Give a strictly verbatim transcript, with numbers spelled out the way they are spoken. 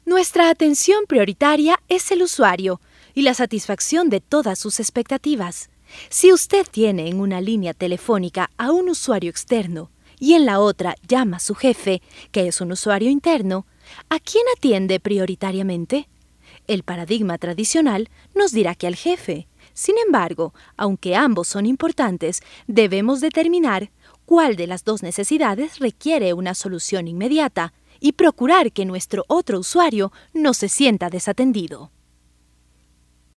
Nuestra atención prioritaria es el usuario y la satisfacción de todas sus expectativas. Si usted tiene en una línea telefónica a un usuario externo y en la otra llama a su jefe, que es un usuario interno, ¿a quién atiende prioritariamente? El paradigma tradicional nos dirá que al jefe. Sin embargo, aunque ambos son importantes, debemos determinar cuál de las dos necesidades requiere una solución inmediata y procurar que nuestro otro usuario no se sienta desatendido.